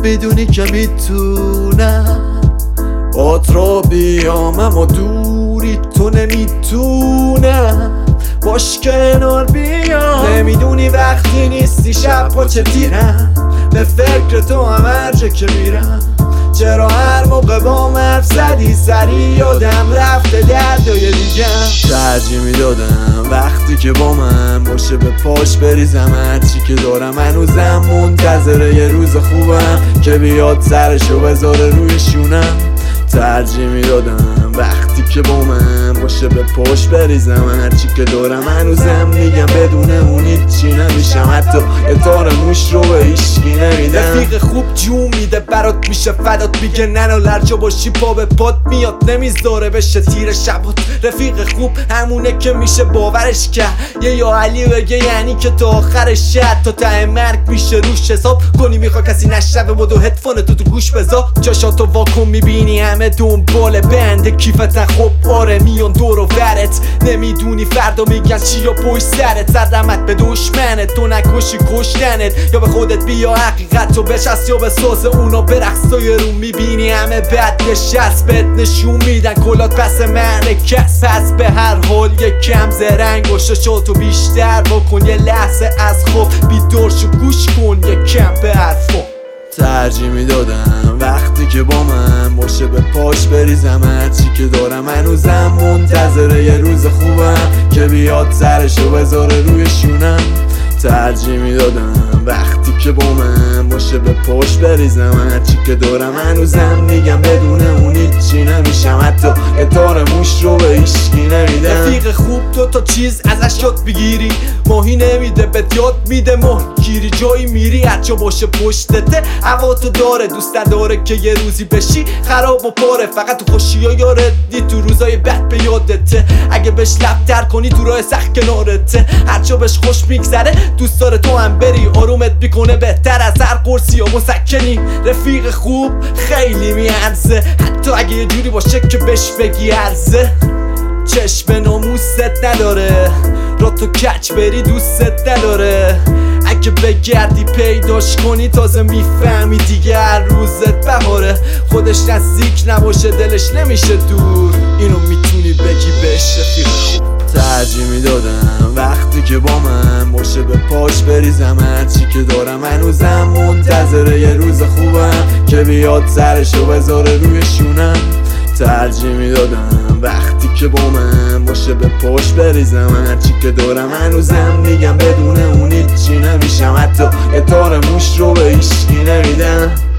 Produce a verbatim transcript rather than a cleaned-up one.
بدونی که میتونم بات رو بیام، اما دوری تو نمیتونم باش کنار بیام. نمیدونی وقتی نیستی شب پا چه تیرم، به فکر تو هم هر جا که میرم. چرا هر موقع با مرف زدی سری یادم رفته دردای دیگم. ترجیح میدادم وقتی که با من باشه به پاش بریزم، هرچی که دارم هنوزم منتظره یه روز خوبم که بیاد سرشو بذاره روی شونم. ترجیح میدادم وقتی که با من باشه به پاش بریزم، هرچی که دارم هنوزم میگم بدون اون هیچی نمیشم، حتی یه تار موش رو به هیچکی نمیدم. رفیق خوب جون میده برات میشه فدات، میگه ننو لرجا باشی پا به پات میاد، نمیذاره بشه تیر شبات. رفیق خوب همونه که میشه باورش کرد، یه یا علی بگه یعنی که تا آخرش شد، تا ته مرگ میشه روش حساب کنی. میخوای کسی نشنوه بدو هدفون تو تو گوش بذار، چشاتو واکن میبینی همه دنبال بنده کیفتن. خب آره میان دور و برت، نمیدونی فردا میگن چی یا پشت سرت. سردمت به دشمنت تو نکشی کشتنت، یا به خودت بیا حقیقت تو بچست یا به ساز اونا برقص. و یه رو میبینی همه بد نشست بهت نشون میدن کلات پس مرکز. پس به هر حال یک کم زرنگ باشه شاتو بیشتر بکن، یه لحظه از خواب بیدار شو گوش کن یک کم به حرفا. ترجیح میدادم وقتی که با من باشه به پاش بریزم، هرچی که دارم هنوزم منتظره یه روز خوبم که بیاد سرشو بذاره روی شونم. ترجیح میدادم وقتی که با من باشه به پاش بریزم، هرچی که دارم هنوزم میگم بدون اون هیچی نمیشم، حتی یه تار موش رو به هیچکی نمیدم. رفیق خوب دو تا چیز ازش یاد بگیری، ماهی نمیده بهت یاد میده ماهی گیری. جایی میری هرچا باشه پشتته هوا تو داره، دوست نداره که یه روزی بشی خراب و پاره. فقط تو خوشی ها یارتی تو روزای بد به یادته، اگه بهش لب تر کنی تو راه سخت کنارته. هرچا بهش خوش میگذره دوست داره تو هم بری، آرومت میکنه بهتر از هر قرصی یا مسکنی. رفیق خوب خیلی میارزه، حتی اگه یه جوری باشه که بهش بگی ارزه. چشم ناموست نداره را تو کچ بری دوستت نداره، اگه بگردی پیداش کنی تازه میفهمی دیگه هر روزت بهاره. خودش نزدیک نباشه دلش نمیشه دور، اینو میتونی بگی بهش رفیق خوب. ترجیح میدادم وقتی که با من باشه به پاش بریزم، هرچی که دارم هنوزم منتظره یه روز خوبم که بیاد سرشو بذاره روی شونم. ترجیح میدادم وقتی که با من باشه به پاش بریزم، هرچی که دارم هنوزم میگم بدون اون هیچی نمیشم، حتی یه تار موش رو به هیچکی نمیدم.